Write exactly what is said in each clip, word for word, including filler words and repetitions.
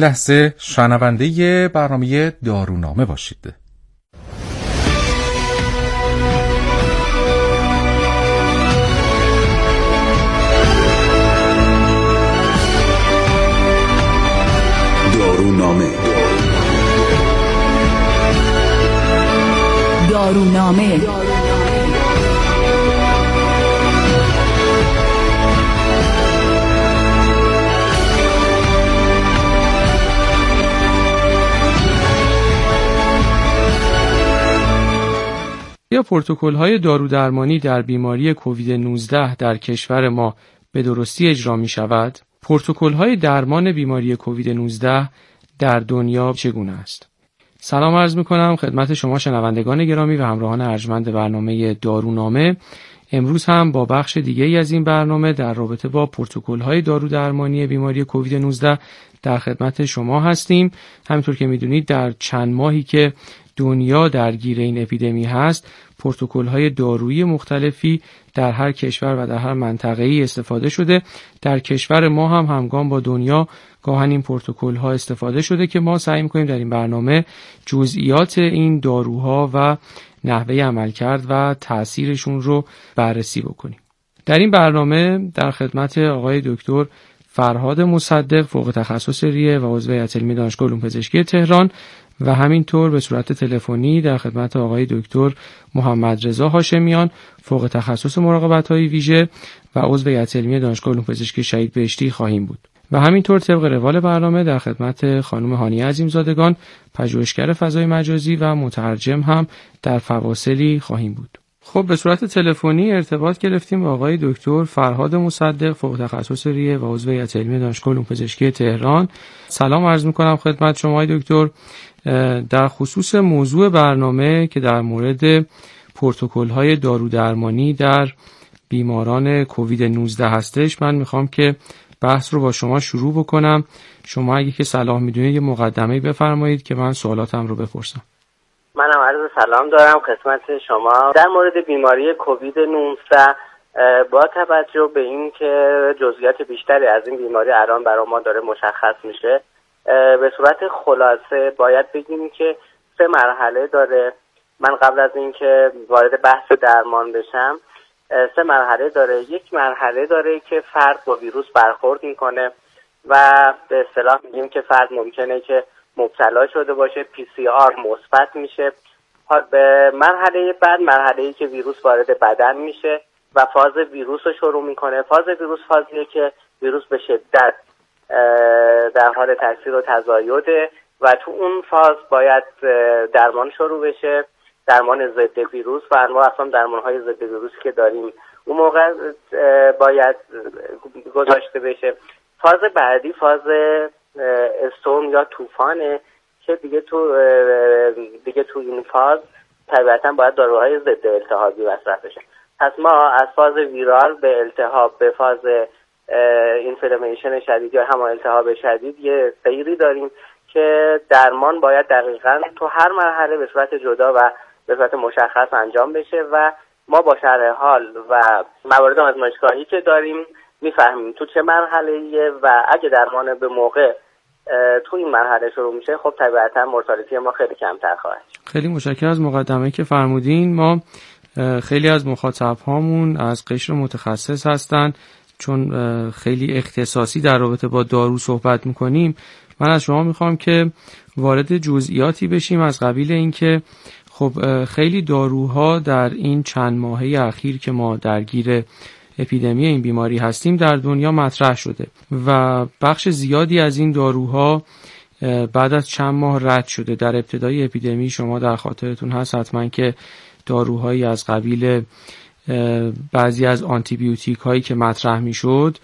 لحظه شنونده برنامه دارونامه باشید. دارونامه دارونامه یا پروتکل‌های دارودرمانی در بیماری کووید نوزده در کشور ما به درستی اجرا می شود؟ پروتکل‌های درمان بیماری کووید نوزده در دنیا چگونه است؟ سلام عرض می‌کنم خدمت شما شنوندگان گرامی و همراهان ارجمند برنامه دارونامه. امروز هم با بخش دیگه‌ای از این برنامه در رابطه با پروتکل‌های دارودرمانی بیماری کووید نوزده در خدمت شما هستیم. همونطور که می‌دونید در چند ماهی که دنیا درگیر این اپیدمی هست، پروتکل‌های دارویی مختلفی در هر کشور و در هر منطقه‌ای استفاده شده. در کشور ما هم همگام با دنیا گاهن این پروتکل‌ها استفاده شده که ما سعی می‌کنیم در این برنامه جزئیات این داروها و نحوه عملکرد و تأثیرشون رو بررسی بکنیم. در این برنامه در خدمت آقای دکتر فرهاد مصدق، فوق تخصص ریه و عضو هیئت علمی دانشگاه علوم پزشکی تهران، و همینطور به صورت تلفنی در خدمت آقای دکتر محمد رضا هاشمیان، فوق تخصص مراقبت‌های ویژه و عضو هیئت علمی دانشگاه علوم پزشکی شهید بهشتی خواهیم بود. و همینطور طبق روال برنامه در خدمت خانم هانیه عظیمزادگان، پژوهشگر فضای مجازی و مترجم هم در فواصلی خواهیم بود. خب به صورت تلفنی ارتباط گرفتیم با آقای دکتر فرهاد مصدق، فوق تخصص ریه و عضو هیئت علمی دانشگاه علوم پزشکی تهران. سلام عرض می‌کنم خدمت شما آقای دکتر. در خصوص موضوع برنامه که در مورد پروتکل‌های دارودرمانی در بیماران کووید نوزده هستش، من میخوام که بحث رو با شما شروع بکنم. شما اگه که صلاح میدونید یه مقدمه‌ای بفرمایید که من سوالاتم رو بپرسم. منم عرض سلام دارم خدمت شما. در مورد بیماری کووید نوزده با توجه به این که جزئیات بیشتری از این بیماری الان برای ما داره مشخص میشه، به صورت خلاصه باید بگیم که سه مرحله داره. من قبل از اینکه وارد بحث درمان بشم، سه مرحله داره. یک مرحله داره که فرد با ویروس برخورد میکنه و به اصطلاح میگیم که فرد ممکنه که مبتلا شده باشه، پی سی آر مثبت میشه. به مرحله بعد، مرحله‌ای که ویروس وارد بدن میشه و فاز ویروس رو شروع میکنه. فاز ویروس فازیه که ویروس به شدت در حال تاثیر و تزایده و تو اون فاز باید درمان شروع بشه، درمان ضد ویروس و انواع اقسام درمان‌های ضد ویروسی که داریم اون موقع باید گذاشته بشه. فاز بعدی فاز استورم یا طوفانه که دیگه تو دیگه تو این فاز طبیعتاً باید داروهای ضد التهابی مصرف بشه. پس ما از فاز ویرال به التهاب به فاز اینفلامیشن شدید یا همون التهاب شدید یه سیری داریم که درمان باید دقیقاً تو هر مرحله به صورت جدا و به صورت مشخص انجام بشه و ما با شرح حال و موارد آزمایشگاهی که داریم میفهمیم تو چه مرحله‌ایه و اگه درمان به موقع تو این مرحله شروع میشه، خب طبیعتاً مورتالتی ما خیلی کمتر خواهد شد. خیلی متشکرم از مقدمه‌ای که فرمودین. ما خیلی از مخاطب هامون از قشر متخصص هستن، چون خیلی اختصاصی در رابطه با دارو صحبت میکنیم. من از شما میخوام که وارد جزئیاتی بشیم از قبیل اینکه خب خیلی داروها در این چند ماهه اخیر که ما درگیر اپیدمی این بیماری هستیم در دنیا مطرح شده و بخش زیادی از این داروها بعد از چند ماه رد شده. در ابتدای اپیدمی شما در خاطرتون هست حتما که داروهایی از قبیل بعضی از آنتی بیوتیک هایی که مطرح می شد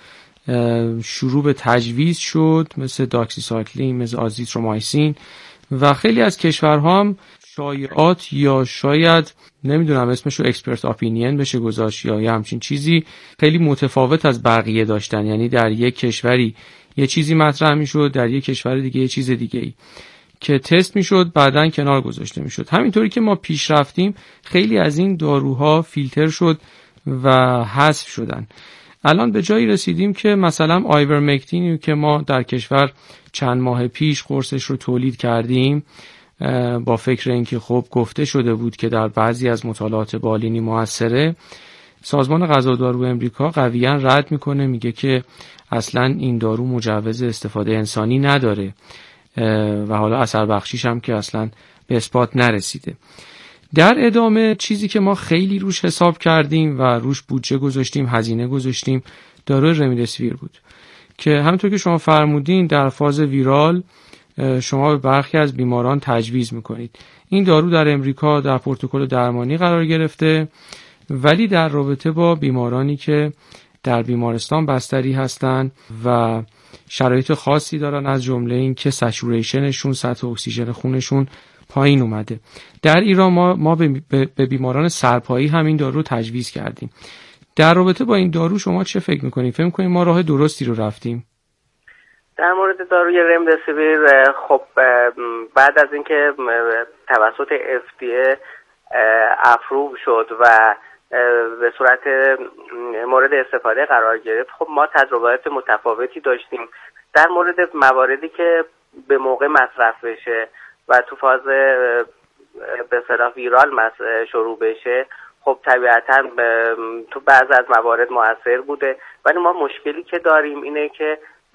شروع به تجویز شد، مثل داکسیسایکلین، مثل آزیترومایسین، و خیلی از کشورها هم شایعات یا شاید نمیدونم اسمشو اکسپرت اپینین بشه گذاشت یا یه همچین چیزی خیلی متفاوت از بقیه داشتن. یعنی در یک کشوری یه چیزی مطرح میشد، در یک کشور دیگه یه چیز دیگه ای که تست میشد بعدن کنار گذاشته میشد. همینطوری که ما پیش رفتیم خیلی از این داروها فیلتر شد و حذف شدن. الان به جایی رسیدیم که مثلا آیورمکتین که ما در کشور چند ماه پیش قرصش رو تولید کردیم با فکر اینکه خب گفته شده بود که در بعضی از مطالعات بالینی موثره، سازمان غذا و دارو امریکا قویاً رد میکنه، میگه که اصلاً این دارو مجوز استفاده انسانی نداره و حالا اثر بخشیش هم که اصلاً به اثبات نرسیده. در ادامه چیزی که ما خیلی روش حساب کردیم و روش بودجه گذاشتیم، هزینه گذاشتیم، داروی رمیدسیویر بود که همونطور که شما فرمودین در فاز ویرال شما به برخی از بیماران تجویز میکنید. این دارو در امریکا در پروتکل درمانی قرار گرفته، ولی در رابطه با بیمارانی که در بیمارستان بستری هستن و شرایط خاصی دارن، از جمله این که سچوریشنشون، سطح اکسیژن خونشون پایین اومده، در ایران ما ما به بیماران سرپایی همین دارو تجویز کردیم. در رابطه با این دارو شما چه فکر میکنید؟ فکر میکنید ما راه درستی رو رفتیم؟ در مورد داروی رمدسیویر، خب بعد از اینکه توسط اف دی ای اپروو شد و به صورت مورد استفاده قرار گرفت، خب ما تجربیات متفاوتی داشتیم در مورد مواردی که به موقع مصرف بشه و تو فاز به اصطلاح ویرال شروع بشه. خب طبیعتاً تو بعض از موارد مؤثر بوده، ولی ما مشکلی که داریم اینه که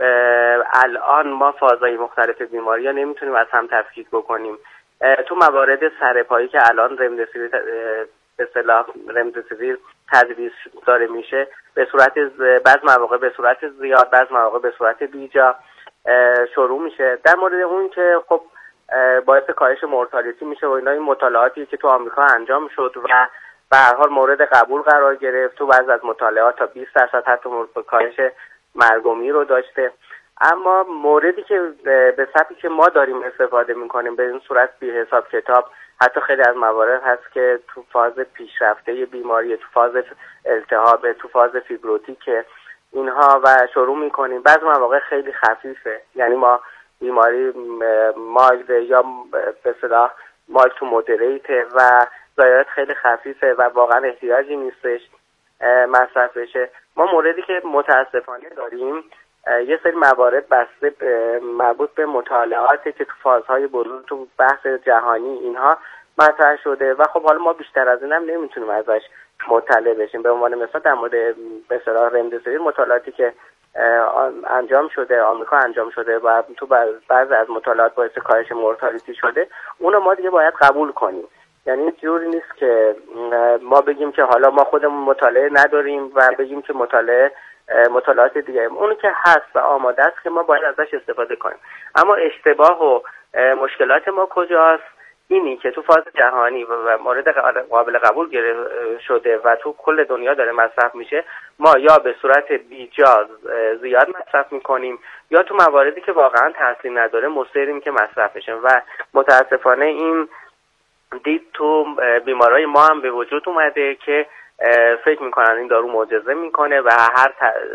الان ما فازهای مختلف بیماری ها نمیتونیم از هم تفکیک بکنیم. تو موارد سرپایی که الان رمدسیویر به اصطلاح رمدسیویر تجویز داره میشه، به صورت بعض مواقع به صورت زیاد، بعض مواقع به صورت بیجا شروع میشه. در مورد اون که خب باعث کاهش مورتالیتی میشه و اینا، این مطالعاتی که تو آمریکا انجام شد و به هر حال مورد قبول قرار گرفت، تو بعض از مطالعات تا بیست درصد حتی کاهش مرگ و میر رو داشته. اما موردی که به سبکی که ما داریم استفاده میکنیم به این صورت بی حساب کتاب، حتی خیلی از موارد هست که تو فاز پیشرفته بیماری، تو فاز التهاب، تو فاز فیبروتیک اینها و شروع میکنیم. بعضی مواقع خیلی خفیفه، یعنی ما بیماری مایلد یا به اصطلاح مایلد تو مودریت و ضررات خیلی خفیفه و واقعا احتیاجی نیستش مصرف بشه. ما موردی که متاسفانه داریم یه سری موارد بسته مربوط به مطالعاتی که تو فازهای بروز تو بحث جهانی اینها مطرح شده و خب حالا ما بیشتر از اینم نمیتونیم ازش مطلع بشیم. به عنوان مثال در مورد به اصطلاح رمدسیویر مطالعاتی که انجام شده، آمریکا انجام شده و تو بعضی از مطالعات باعث کاهش مورتالیتی شده، اونو ما دیگه باید قبول کنیم. یعنی جوری نیست که ما بگیم که حالا ما خودمون مطالعه نداریم و بگیم که مطالعه مطالعات دیگه، اونی که هست و آماده است که ما باید ازش استفاده کنیم. اما اشتباه و مشکلات ما کجاست؟ اینی که تو فاز جهانی و مورد قابل قبول شده و تو کل دنیا داره مصرف میشه، ما یا به صورت بیجا زیاد مصرف میکنیم یا تو مواردی که واقعا تاثیر نداره مصریم که مصرف بشه و متاسفانه این دید تو بیمارای ما هم به وجود اومده که فکر میکنن این دارو معجزه میکنه و هر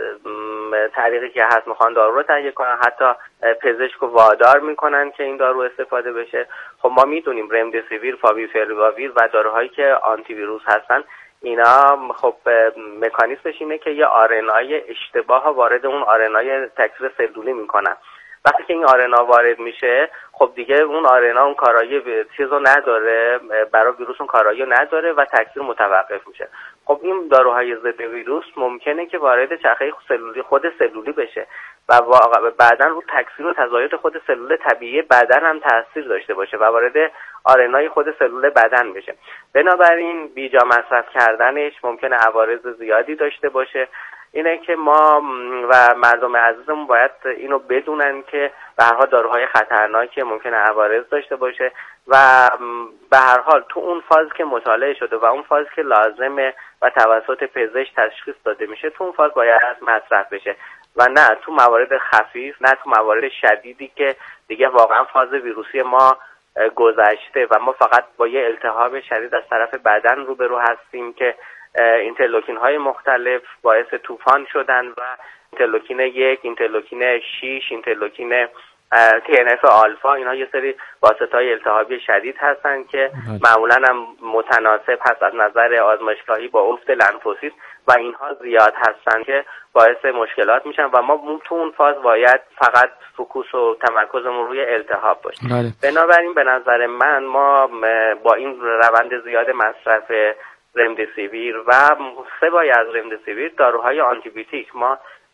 طریقی که هست میخوان دارو رو تهیه کنن، حتی پزشک رو وادار میکنن که این دارو استفاده بشه. خب ما میدونیم رمدسیویر، فاویپیراویر و داروهایی که آنتی ویروس هستن، اینا خب مکانیزمش اینه که یه آرنای اشتباه وارد اون آرنای تکثیر سلولی میکنن. وقتی که این آرنا وارد میشه، خب دیگه اون آرنا اون کارایی چیزو نداره، برای ویروس اون کارایی نداره و تکثیر متوقف میشه. خب این داروهای ضد ویروس ممکنه که وارد چرخه سلولی خود سلولی بشه و بعداً رو تکثیر و تزاید خود سلول طبیعی بدن هم تاثیر داشته باشه و وارد آرنای خود سلول بدن بشه. بنابراین بیجا مصرف کردنش ممکنه عوارض زیادی داشته باشه. اینه که ما و مردم عزیزمون باید اینو بدونن که به هر حال داروهای خطرناکی ممکنه عوارض داشته باشه و به هر حال تو اون فاز که مطالعه شده و اون فاز که لازمه و توسط پزشک تشخیص داده میشه، تو اون فاز باید مصرف بشه و نه تو موارد خفیف، نه تو موارد شدیدی که دیگه واقعا فاز ویروسی ما گذشته و ما فقط با یه التهاب شدید از طرف بدن روبرو هستیم که اینترلوکین های مختلف باعث طوفان شدن و اینترلوکین یک، اینترلوکین شش، اینترلوکین تی ان اف آلفا، اینها یه سری واسطه‌های التهابی شدید هستن که معمولا هم متناسب هست از نظر آزمایشگاهی با افت لنفوسیت و اینها زیاد هستن که باعث مشکلات میشن و ما تو اون فاز باید فقط فوکوس و تمرکزمون روی التهاب باشه. بله. بنابراین به نظر من ما با این روند زیاد مصرف رمدیسیویر و سوای از رمدیسیویر داروهای آنتیبیوتیک، ما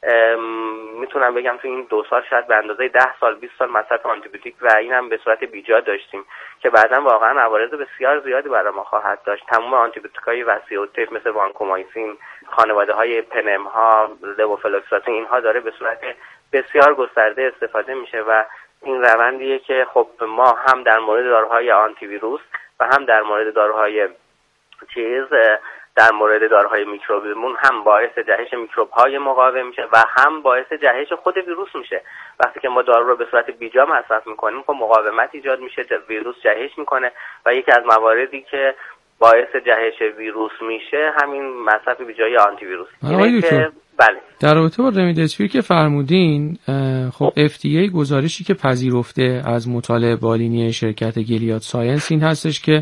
میتونم بگم تو این دو سال شاید به اندازه ده سال بیست سال مصرف آنتیبیوتیک و این هم به صورت بیجا داشتیم که بعدا واقعا عوارض بسیار زیادی برای ما خواهد داشت. تمام آنتیبیوتیک‌های وسیع‌الطیف مثل وانکومایسین، خانواده‌های پنم‌ها، لوفلوکساسین، اینها داره به صورت بسیار گسترده استفاده میشه و این روندیه که خب ما هم در مورد داروهای آنتی ویروس و هم در مورد داروهای چیز در مورد داروهای میکروبیمون هم باعث جهش میکروب‌های مقاوم میشه و هم باعث جهش خود ویروس میشه. وقتی که ما دارو رو به صورت بیجا مصرف میکنیم خب مقاومت ایجاد میشه، ویروس جهش میکنه و یکی از مواردی که باعث جهش ویروس میشه همین مصرف بیجای آنتی ویروس. اینه که بله. در رابطه با رمدیسیویر که فرمودین، خب اف دی ای گزارشی که پذیرفته از مطالعه بالینی شرکت گیلیاد ساینس این هستش که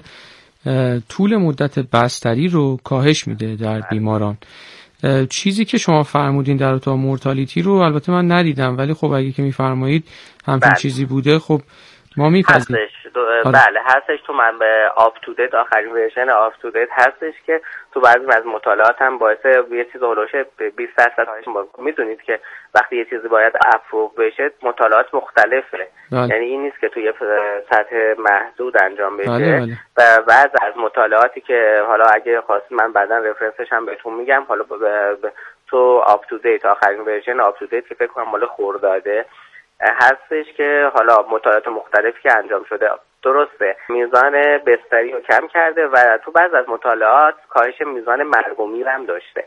طول مدت بستری رو کاهش میده در بیماران. چیزی که شما فرمودین در رابطه با مورتالیتی رو البته من ندیدم، ولی خب اگه که میفرمایید همچین بله. چیزی بوده خب ما میپذیریم. هستش دو... بله هستش تو من به آپ تو دیت آخرین ورژن آپ تو دیت هستش که تو بعضی از مطالعات هم باعث یه چیز هولوش بیست درصد کاهش میدونید که وقتی یه چیزی باید اپروو بشه مطالعات مختلفه. بله. یعنی این نیست که توی سطح محدود انجام بشه. بله بله. و بعض از مطالعاتی که حالا اگه خواستید من بعداً رفرنسش هم بهتون میگم، حالا ب... ب... تو آپ تو دیت آخرین ورژن آپ تو دیت که فکر کنم مال خرداده هستش که حالا مطالعات مختلفی که انجام شده درسته میزان بستری رو کم کرده و تو بعض از مطالعات کاهش میزان مرگ و میر هم داشته.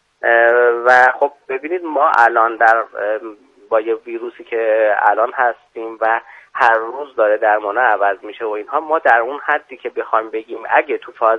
و خب ببینید ما الان در با یه ویروسی که الان هستیم و هر روز داره درمانه عوض میشه و اینها، ما در اون حدی که بخوایم بگیم اگه تو فاز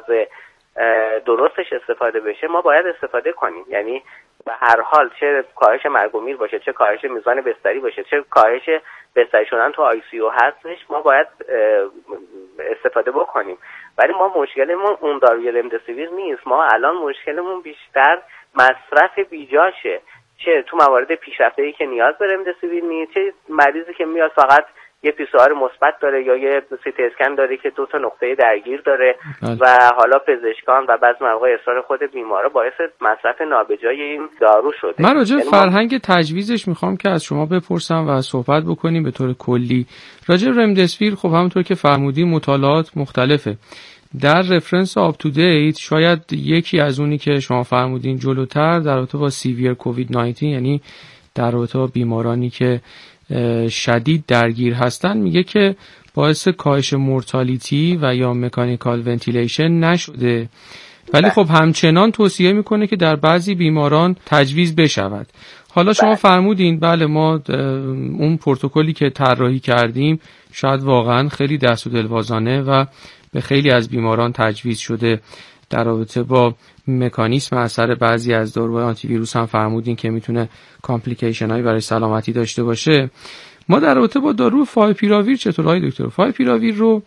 درستش استفاده بشه ما باید استفاده کنیم. یعنی به هر حال چه کاهش مرگ و میر باشه، چه کاهش میزان بستری باشه، چه کاهش بستری شدن تو آی سی یو هستش، ما باید استفاده بکنیم. ولی ما مشکلمون اون داروی رمدیسیویر نیست، ما الان مشکلمون بیشتر مصرف بیجاشه، چه تو موارد پیشرفته‌ای که نیاز به رمدیسیویر نیست، چه مریضی که میاد فقط یه پی سی آر مثبت داره یا یه سی تی اسکن داره که دو تا نقطه درگیر داره بله. و حالا پزشکان و بعضی مواقع اصرار خود بیمارا باعث مصرف نابجای این دارو شده. من راجع به فرهنگ تجویزش میخوام که از شما بپرسم و صحبت بکنیم به طور کلی. راجع به رمدیسیویر خب همونطور که فرمودی مطالعات مختلفه. در رفرنس آپ تو دیت شاید یکی از اونی که شما فرمودین جلوتر در رابطه با سیویر کووید نوزده، یعنی در رابطه با بیمارانی که شدید درگیر هستن، میگه که باعث کاهش مورتالیتی و یا مکانیکال ونتیلیشن نشده، ولی خب همچنان توصیه میکنه که در بعضی بیماران تجویز بشود. حالا شما فرمودین بله ما اون پروتکلی که طراحی کردیم شاید واقعا خیلی دست و دلبازانه و به خیلی از بیماران تجویز شده. در رابطه با مکانیسم اثر بعضی از داروهای آنتی ویروس هم فرمودین که میتونه کامپلیکیشن هایی برای سلامتی داشته باشه. ما در رابطه با دارو فایپیراویر چطور های دکتر؟ فایپیراویر رو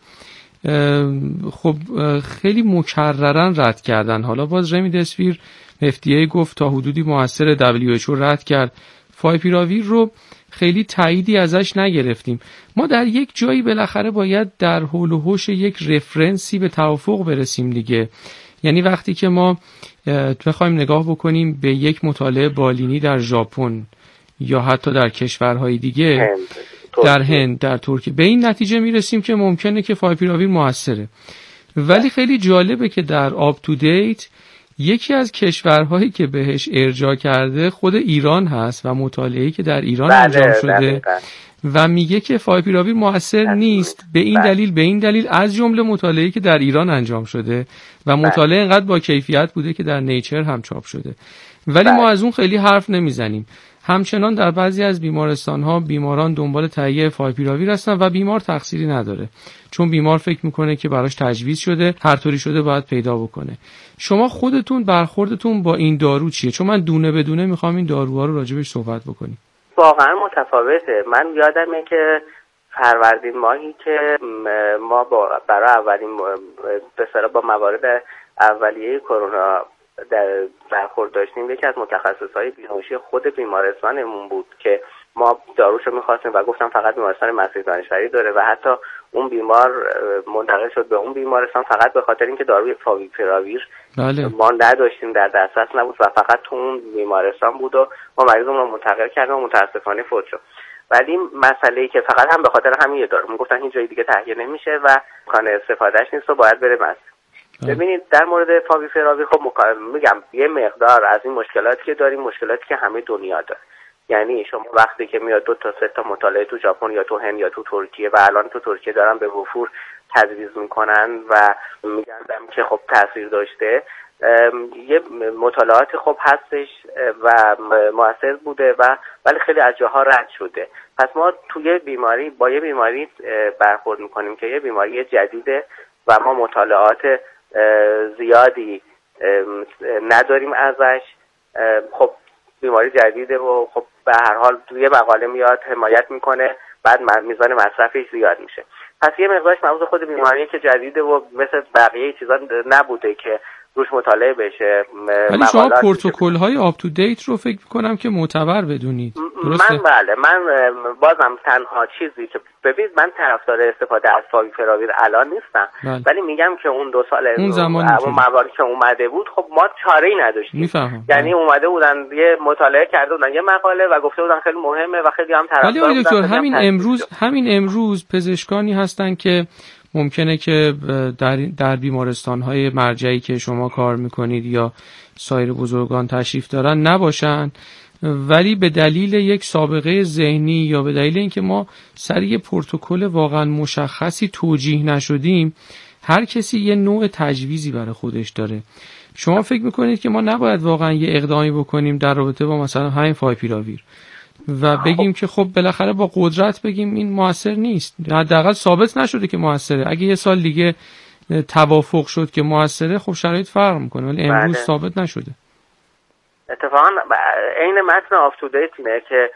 خب خیلی مکررن رد کردن. حالا باز رمدیسیویر اف دی ای گفت تا حدودی موثر، دبلیو اچ او رد کرد. فایپیراویر رو خیلی تاییدی ازش نگرفتیم. ما در یک جایی بالاخره باید در حول و حوش یک رفرنسی به توافق برسیم دیگه. یعنی وقتی که ما بخوایم نگاه بکنیم به یک مطالعه بالینی در ژاپن یا حتی در کشورهای دیگه هند، در هند، در ترکیه، به این نتیجه میرسیم که ممکنه که فایپیراویر موثره. ولی خیلی جالبه که در آپ تو دیت یکی از کشورهایی که بهش ارجاع کرده خود ایران هست و مطالعه‌ای که در ایران بله، انجام شده بله. و میگه که فایپیراویر موثر نیست به این بله. دلیل به این دلیل از جمله مطالعه‌ای که در ایران انجام شده و مطالعه اینقدر با کیفیت بوده که در نیچر هم چاپ شده، ولی بله. ما از اون خیلی حرف نمیزنیم. همچنان در بعضی از بیمارستان‌ها بیماران دنبال تهیه فایپیراویر هستن و بیمار تقصیری نداره، چون بیمار فکر میکنه که براش تجویز شده، هر طوری شده باید پیدا بکنه. شما خودتون برخوردتون با این دارو چیه؟ چون من دونه بدونه میخوام این داروها رو راجبش صحبت بکنیم. واقعا متفاوته. من یادمه که فروردین ماهی که ما با برای اولین به اصطلاح با موارد اولیه کرونا در برخورد داشتیم، یکی از متخصصهای بیهوشی خود بیمارستانمون بود که ما داروشو می‌خواستیم و گفتم فقط بیمارستان مسیح دانشوری داره و حتی اون بیمار منتقل شد به اون بیمارستان فقط به خاطر اینکه داروی فاویپیراویر بله. ما نداشتیم، در دسترس نبود و فقط تو اون بیمارستان بود و ما مریضمون رو منتقل کردیم و متاسفانه فوت شد. ولی مسئله‌ای که فقط هم به خاطر همین یه دارو میگفتن هیچ جای دیگه تهیه نمیشه و امکان استفادهش نیست و باید بره مسیح. ببینید در مورد فاویپیراویر خب میگم یه مقدار از این مشکلاتی که داریم مشکلاتی که همه دنیا داره. یعنی شما وقتی که میاد دو تا سه تا مطالعه تو ژاپن یا تو هند یا تو ترکیه و الان تو ترکیه دارن به وفور تجویز میکنن و میگن که خب تاثیر داشته، یه مطالعات خب هستش و موثر بوده و ولی خیلی از جاها رد شده. پس ما توی بیماری با یه بیماری برخورد میکنیم که یه بیماری جدیده و ما مطالعات زیادی نداریم ازش. خب بیماری جدیده و خب به هر حال توی مقاله میاد حمایت میکنه، بعد میزان مصرفش زیاد میشه. پس یه مقدارش مربوط خود بیماریه که جدیده و مثل بقیه چیزا نبوده که روش مطالعه بشه. ولی شما پروتکل های آپ تو دیت رو فکر میکنم که معتبر بدونید، درسته؟ من بله من بازم تنها چیزی که ببینید من طرفدار استفاده از فاویپیراویر الان نیستم، بله. ولی میگم که اون دو سال اون زمان اون مواردی که اومده بود خب ما چاره‌ای نداشتیم. میفهمم. یعنی اومده بودن یه مطالعه کرده بودن یه مقاله و گفته بودن خیلی مهمه و خیلی هم طرفدار بودن. ولی دکتر همین امروز همین امروز پزشکانی هستن که ممکنه که در در بیمارستان‌های مرجعی که شما کار میکنید یا سایر بزرگان تشریف دارن نباشن، ولی به دلیل یک سابقه ذهنی یا به دلیل اینکه ما سر یه پروتکل واقعا مشخصی توجیه نشدیم، هر کسی یه نوع تجویزی برای خودش داره. شما فکر میکنید که ما نباید واقعا یه اقدامی بکنیم در رابطه با مثلا همین فاویپیراویر و بگیم که خب بالاخره با قدرت بگیم این موثر نیست، حداقل ثابت نشده که موثره. اگه یه سال دیگه توافق شد که موثره خب شرایط فرق میکنه، ولی امروز ثابت نشده. اتفاقا عین متن آپ تو دیت اینه که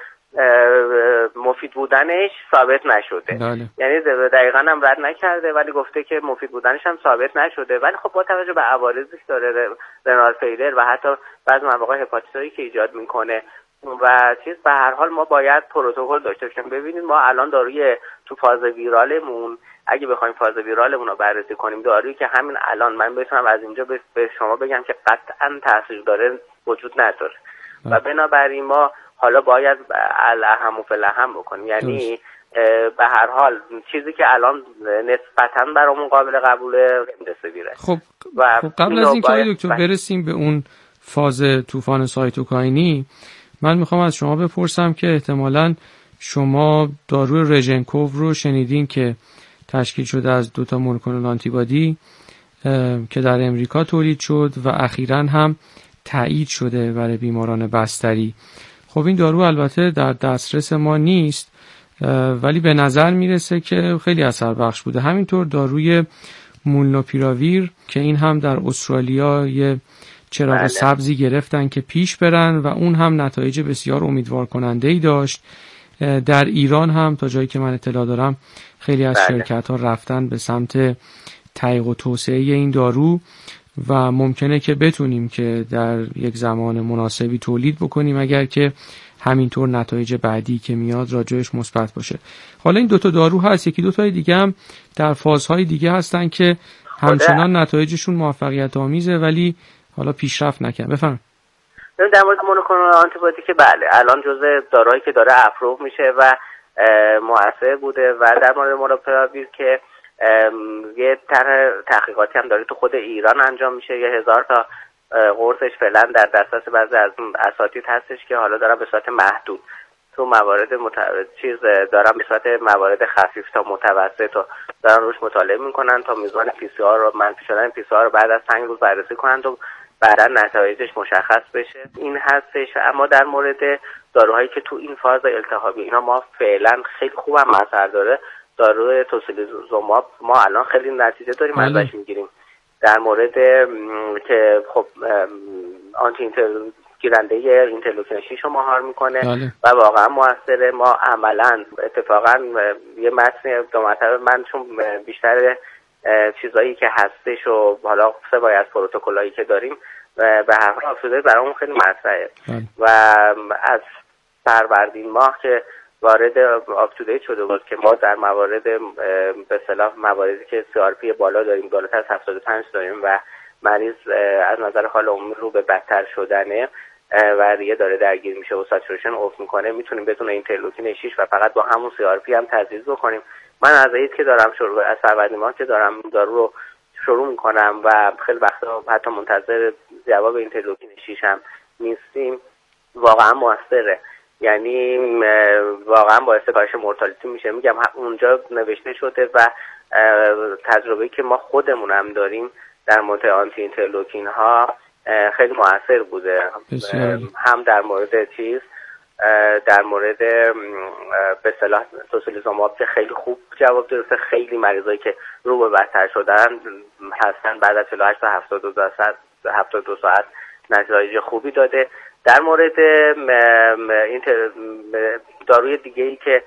مفید بودنش ثابت نشده. بله. یعنی دقیقاً هم رد نکرده ولی گفته که مفید بودنش هم ثابت نشده، ولی خب با توجه به عوارضی که داره رنال فیلر و حتی بعضی مواقع هپاتیتایی که ایجاد میکنه و چیز، به هر حال ما باید پروتکل داشته باشیم. ببینید ما الان داروی تو فاز ویرالمون اگه بخوایم فاز ویرالمون رو بررسی کنیم، دارویی که همین الان من بتونم از اینجا به شما بگم که قطعاً تاثیر داره وجود نداره و بنابراین ما حالا باید الاهم و فلاهم بکنیم. یعنی به هر حال چیزی که الان نسبتاً برامون قابل قبوله رمدسیویره. خب, خب قبل از اینکه دکتر برسیم به اون فاز طوفان سایتوکاینی، من میخوام از شما بپرسم که احتمالاً شما داروی رژنکوو رو شنیدین که تشکیل شده از دو تا مونوکلونال آنتیبادی که در امریکا تولید شد و اخیراً هم تایید شده برای بیماران بستری. خب این دارو البته در دسترس ما نیست ولی به نظر میرسه که خیلی اثر بخش بوده. همینطور داروی مولنوپیراویر که این هم در استرالیا یه چراغ بله. سبزی گرفتن که پیش برن و اون هم نتایج بسیار امیدوار کننده‌ای داشت. در ایران هم تا جایی که من اطلاع دارم خیلی از بله. شرکت ها رفتن به سمت تایید و توسعه این دارو و ممکنه که بتونیم که در یک زمان مناسبی تولید بکنیم اگر که همینطور نتایج بعدی که میاد راجعش مثبت باشه. حالا این دوتا دارو هست، یکی دوتای دیگه هم در فازهای دیگه هستن که همچنان نتایجشون موفقیت آمیزه ولی حالا پیشرفت نکردن. بفرمایید. در مورد مونوکلونال آنتیبادی که بله الان جزء داروهایی که داره افروغ میشه و مؤثر بوده و در مورد مولنوپیراویر که یه طرح تحقیقاتی هم داره تو خود ایران انجام میشه، یه هزار تا قرصش فعلا در دسترس بعضی از اساتید هستش که حالا دارن به صورت محدود تو موارد مت... چیز دارن به صورت موارد خفیف تا متوسط و دارن روش مطالعه میکنن تا میزان پی سی آر رو منفی شدن پی سی آر رو بعد از پنج روز بررسی کنن و بعدا نتایجش مشخص بشه. این هستش. اما در مورد داروهایی که تو این فاز التهابی اینا ما فعلا خیلی خوبم اثر داره، داروی توسیلیزوماب ما الان خیلی نتیجه داریم ازش میگیریم. در مورد که خب آنتی گیرنده اینترلوکین شش رو مهار میکنه بله. و واقعا موثره. ما عملا اتفاقا یه متن دو مرتبه من چون بیشتر چیزایی که هستش و حالا سه باید پروتکلایی که داریم به هر حال افزوده برامون خیلی مطرحه و از فروردین ماه که وارد آپ تو دیت شده بود که ما در موارد به اصطلاح مواردی که سی آر پی بالا داریم، بالاتر از هفتاد و پنج داریم و مریض از نظر حال عمومی رو به بدتر شدنه و دیگه داره درگیر میشه و ساتوریشن افت میکنه، میتونیم بدون اینترلوکین شش و فقط با همون سی آر پی هم تجویز بکنیم. من از عید که دارم شروع از فروردین ماه که دارم دارو رو شروع میکنم و خیلی وقتا حتی منتظر جواب اینترلوکین شش هم نیستیم، واقعا موثره. یعنی واقعا باعث کاهش مورتالیتی میشه. میگم اونجا نوشته شده و تجربه‌ای که ما خودمون هم داریم در مورد آنتی اینترلوکین ها خیلی موثر بوده. هم در مورد چیز در مورد به اصطلاح توسیلیزوماب که خیلی خوب جواب داده، خیلی مریضایی که رو به بدتر شدن هستن بعد از چهل و هشت تا هفتاد و دو ساعت هفتاد و دو ساعت نتایج خوبی داده. در مورد این داروی دیگه ای که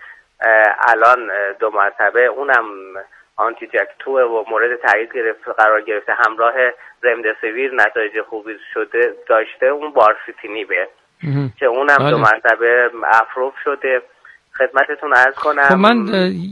الان دو مرتبه اونم آنتی جک تو و مورد تایید گرفت قرار گرفته همراه رمدسیویر نتایج خوبی شده داشته، اون بارسیتینیبه که اونم بله. دو مرتبه افروف شده. خدمتتون عرض کنم. خب من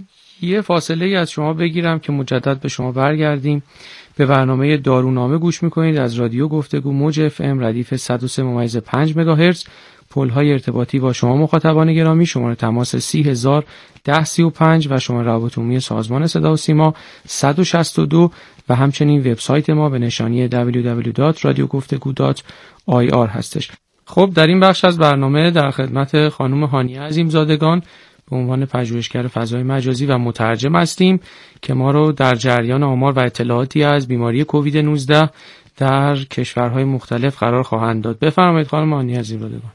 یه فاصله ای از شما بگیرم که مجدد به شما برگردیم. به برنامه دارونامه گوش میکنید از رادیو گفتگو موج اف ام ردیف صد و سه ممیز پنج مگاهرتز. پل‌های ارتباطی با شما مخاطبان گرامی، شماره تماس سی هزار ده سی و پنج و شماره روابط عمومی سازمان صدا و سیما صد و شصت و دو و همچنین وبسایت ما به نشانی دبلیو دبلیو دبلیو دات رادیو گفتگو دات آی آر هستش. خب در این بخش از برنامه در خدمت خانم هانیه عظیمزادگان به عنوان پژوهشگر فضای مجازی و مترجم هستیم که ما رو در جریان آمار و اطلاعاتی از بیماری کووید نوزده در کشورهای مختلف قرار خواهند داد. بفرمایید خانم هانیه عظیمزادگان.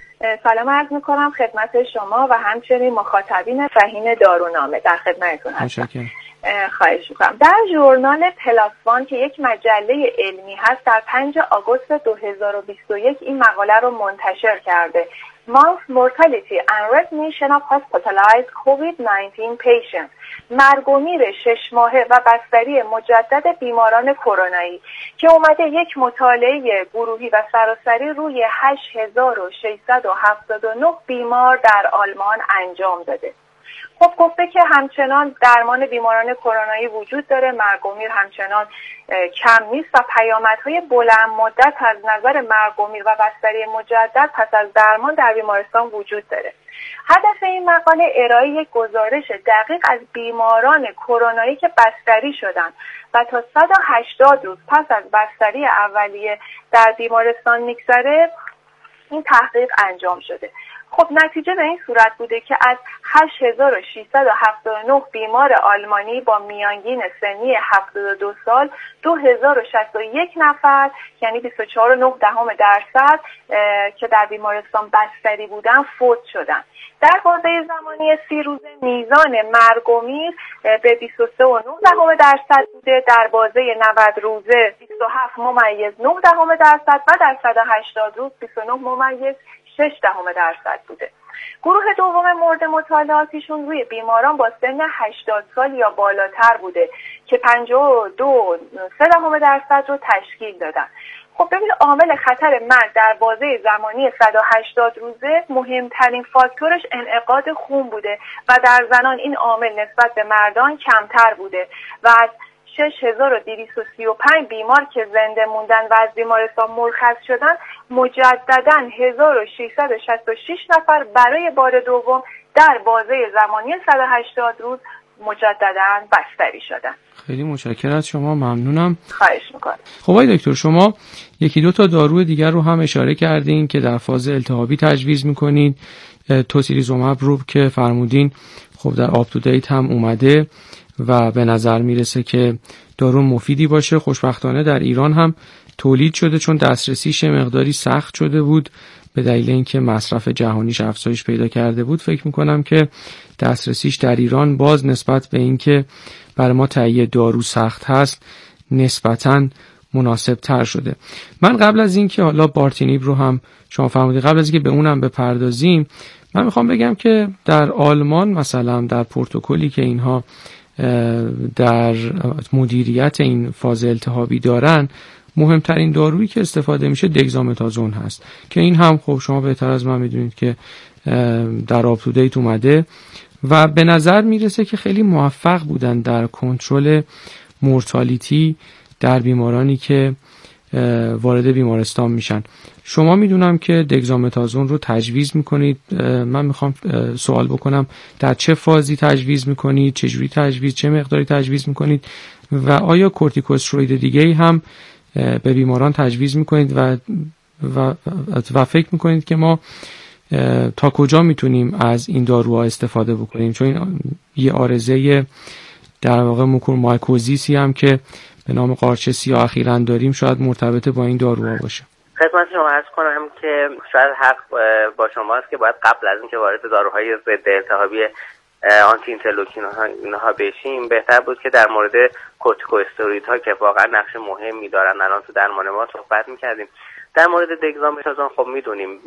سلام عرض میکنم خدمت شما و همچنین مخاطبین فهیم دارونامه. در خدمتتون هستم. خواهش میکنم. در ژورنال پلاس وان که یک مجله علمی هست در پنجم آگوست دو هزار و بیست و یک این مقاله رو منتشر کرده. Month Mortality and Readmission of Hospitalized کووید نوزده Patients، مرگ و میر شش ماهه و بستری مجدد بیماران کرونایی، که اومده یک مطالعه گروهی و سراسری روی هشت هزار و ششصد و هفتاد و نه بیمار در آلمان انجام داده. خب گفته که همچنان درمان بیماران کرونایی وجود داره، مرگ و میر همچنان کم نیست و پیامدهای بلند مدت از نظر مرگ و میر و بستری مجدد پس از درمان در بیمارستان وجود داره. هدف این مقاله ارائه یک گزارش دقیق از بیماران کرونایی که بستری شدند و تا صد و هشتاد روز پس از بستری اولیه در بیمارستان میگذره این تحقیق انجام شده. خب نتیجه به این صورت بوده که از هشت هزار و ششصد و هفتاد و نه بیمار آلمانی با میانگین سنی هفتاد و دو سال دو هزار و شصت و یک نفر یعنی بیست و چهار و نه دهم درصد که در بیمارستان بستری بودن فوت شدن. در بازه زمانی سی روزه میزان مرگ و میر به بیست و سه و نه دهم درصد بوده، در بازه نود روزه بیست و هفت ممیز نه دهم درصد و در صد و هشتاد روز بیست و نه ممیز شش دهم درصد بوده. گروه دوم مورد مطالعاتیشون روی بیماران با سن هشتاد سال یا بالاتر بوده که پنجاه و دو و سه دهم درصد رو تشکیل دادن. خب ببینید عامل خطر مرگ در بازه زمانی صد و هشتاد روزه مهمترین فاکتورش انعقاد خون بوده و در زنان این عامل نسبت به مردان کمتر بوده و از شش هزار و دویست و سی و پنج بیمار که زنده موندن و از بیمارستان مرخص شدن مجدداً هزار و ششصد و شصت و شش نفر برای بار دوم در بازه زمانی صد و هشتاد روز مجدداً بستری شدن. خیلی متشکرم از شما، ممنونم. خواهش میکنم. خب آقای دکتر شما یکی دو تا دارو دیگر رو هم اشاره کردین که در فاز التهابی تجویز میکنین، توسیلیزوماب رو که فرمودین خب در آپ تو دیت هم اومده و به نظر میرسه که دارو مفیدی باشه. خوشبختانه در ایران هم تولید شده چون دسترسیش مقداری سخت شده بود به دلیل اینکه مصرف جهانیش افزایش پیدا کرده بود. فکر میکنم که دسترسیش در ایران باز نسبت به اینکه برای ما تهیه دارو سخت هست نسبتاً مناسب تر شده. من قبل از این که حالا بارتینیب رو هم شما فرمودید، قبل از اینکه به اونم بپردازیم، من میخوام بگم که در آلمان مثلا در پروتکلی که اینها در مدیریت این فاز التهابی دارن، مهمترین دارویی که استفاده میشه دگزامتازون هست که این هم خب شما بهتر از من میدونید که در آپتودیت اومده و به نظر میرسه که خیلی موفق بودن در کنترل مورتالیتی در بیمارانی که وارد بیمارستان میشن. شما میدونم که دگزامتازون رو تجویز میکنید. من میخوام سوال بکنم در چه فازی تجویز میکنید، چه جوری تجویز، چه مقداری تجویز میکنید و آیا کورتیکوستروید دیگه ای هم به بیماران تجویز میکنید و و و فکر میکنید که ما تا کجا میتونیم از این داروها استفاده بکنیم، چون این یه عارضه در واقع موکورمایکوزیسی هم که به نام قارچ سیاه اخیراً داریم شاید مرتبط با این داروها باشه. خدمت شما عرض کنم که شاید حق با شماست که باید قبل از اینکه وارد داروهای ضد التهابی آنتی اینترلوکین ها بشیم بهتر بود که در مورد کورتیکوستروئیدها که واقعا نقش مهمی دارن الان تو درمان ما صحبت می‌کردیم. در مورد دگزامتازون خب میدونیم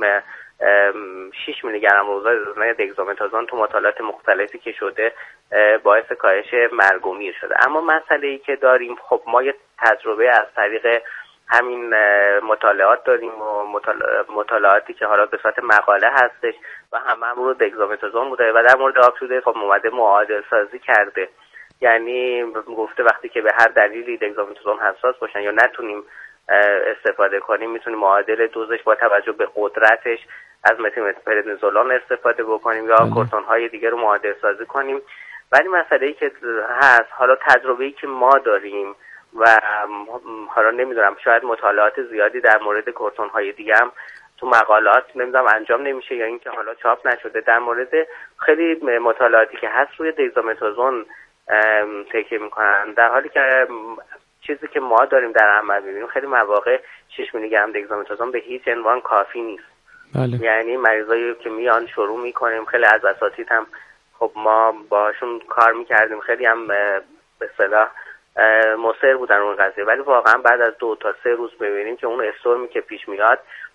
شش میلی گرم روزانه روزانه دگزامتازون تو مطالعات مختلفی که شده باعث کاهش مرگ و میر شده. اما مسئله‌ای که داریم خب ما یه تجربه از طریق همین مطالعات داریم و مطالعاتی که حالا به صورت مقاله هستش و همه هم رو دگزامتازون بوده و در مورد آپتودیت خب اومده معادل سازی کرده، یعنی گفته وقتی که به هر دلیلی دگزامتازون حساس باشن یا نتونیم استفاده کنیم میتونیم معادل دوزش با توجه به قدرتش از متیلپردنیزولون استفاده بکنیم یا کورتون‌های دیگه رو معادل سازی کنیم. ولی مسئله‌ای که هست حالا تجربه‌ای که ما داریم و حالا نمیدونم شاید مطالعات زیادی در مورد کورتون‌های دیگه هم تو مقالات نمیدونم انجام نمیشه یا اینکه حالا چاپ نشده، در مورد خیلی مطالعاتی که هست روی دگزامتازون تکیه میکنن، در حالی که چیزی که ما داریم در عمل می‌بینیم خیلی مواقع شش میلی گرم دگزامتازون به هیچ عنوان کافی نیست. بله. یعنی مریضایی که میان شروع میکنیم خیلی از اساتید هم خب ما باشون کار میکردیم، خیلی هم به اصطلاح مصر بودن اون قضیه، ولی واقعا بعد از دو تا سه روز می‌بینیم که اون استورمی که پیش میاد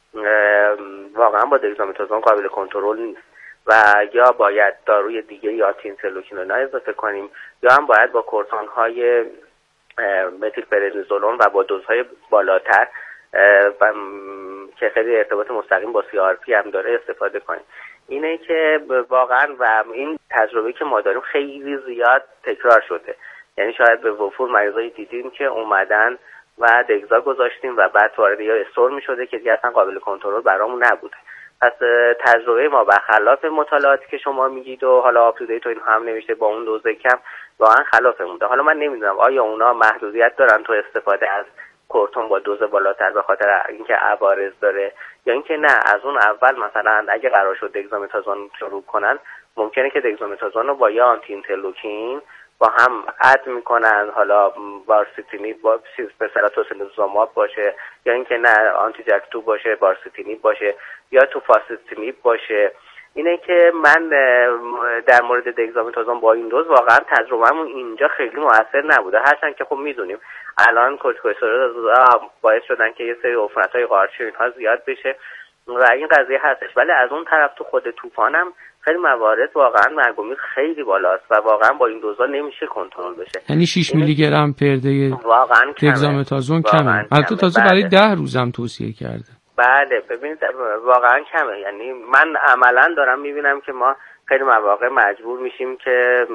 واقعا با دگزامتازون قابل کنترل نیست و یا باید داروی دیگه یا آنتی اینترلوکین اضافه کنیم یا هم باید با کورتون‌های متیلپردنیزولون و با دوزهای بالاتر و که خیلی ارتباط مستقیم با سی آر پی هم داره استفاده کنیم. اینه که واقعا و این تجربه که ما داریم خیلی زیاد تکرار شده، یعنی شاید به وفور مریضایی دیدیم که اومدن و دگزا گذاشتیم و بعد وارد یا استور می شده که دیگه اصلا قابل کنترل برامون نبوده. پس تجربه ما برخلاف مطالعاتی که شما میگید و حالا آپتودیت و این هم نمیشه با اون دوز کم واقعا خلاف مونده. حالا من نمیدونم آیا اونا محدودیت دارن تو استفاده از کورتون با دوز بالاتر به خاطر اینکه عوارض داره یا اینکه نه از اون اول مثلا اگه قرار شد دگزامتازون شروع کنن ممکنه که دگزامتازون رو با یا آنتی اینترلوکین با هم اد میکنن، حالا بارسیتینیب با توسیلیزوماب باشه یا اینکه نه آنتی جاک دو باشه بارسیتینیب باشه یا توفاسیتینیب باشه. اینه که من در مورد دگزامتازون با این دوز واقعا تجربه‌مون اینجا خیلی موثر نبوده، هرچند که خب میدونیم الان کورتیکوستروئیدها باعث شدن که یه سری عفونت‌های قارچی اینها زیاد بشه و این قضیه هستش، ولی از اون طرف تو خود طوفانم خیلی موارد واقعا مرگ و میر خیلی بالاست و واقعا با این دوزا نمیشه کنترل بشه. یعنی شش میلی گرم پرده واقعا دگزامتازون کمه. البته تازه برای ده روزم توصیه کرده. بله ببینید واقعا کمه، یعنی من عملا دارم میبینم که ما خیلی مواقع مجبور میشیم که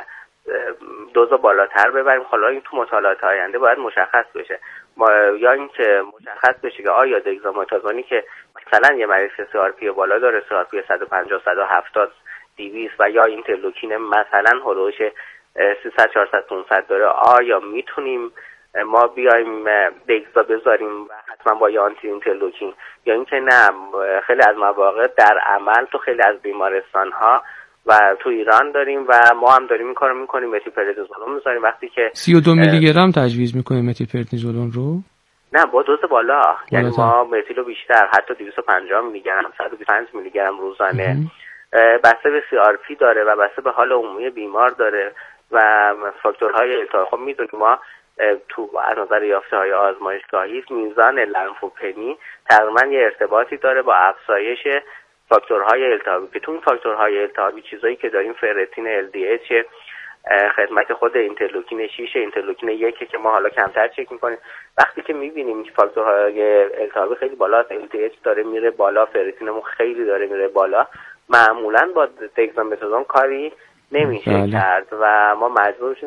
دوز بالاتر ببریم. حالا این تو مطالعات آینده باید مشخص بشه ما یا اینکه مشخص بشه که آیا دگزامتازونی که مثلا یه مریض سی آر پی بالا داره، سی آر پی صد و پنجاه صد و هفتاد دویست و یا اینترلوکین مثلا هولوش سیصد چهارصد پانصد داره، آیا میتونیم ما بیایم دگزا بذاریم و حتما با یه آنتی اینترلوکین یا اینکه نه خیلی از مواقع در عمل تو خیلی از بیمارستان ها و تو ایران داریم و ما هم داریم این کارو میکنیم متیلپردنیزولون میذاریم وقتی که سی و دو میلی گرم تجویز میکنیم متیلپردنیزولون رو، نه با دوز بالا، یعنی ما متیلو بیشتر حتی دویست و پنجاه میلی گرم صد و بیست و پنج میلی گرم روزانه بسته به سی آر پی داره و بسته به حال عمومی بیمار داره و فاکتورهای التهاب. خب میدونیم ما تو از نظر یافته‌های آزمایشگاهی میزان لنفوپنی تقریبا یه ارتباطی داره با افزایش فاکتورهای التهابی که تو این فاکتورهای التهابی چیزایی که داریم فرتین ال دی اچ خدمت خود اینترلوکین شش اینترلوکین یک که ما حالا کمتر چک می‌کنیم. وقتی که می‌بینیم فاکتورهای التهابی خیلی بالا ال دی اچ داره میره بالا فرتینمون خیلی داره میره بالا معمولاً با دگزامتازون کاری نمیشه بله. کرد و ما مجبور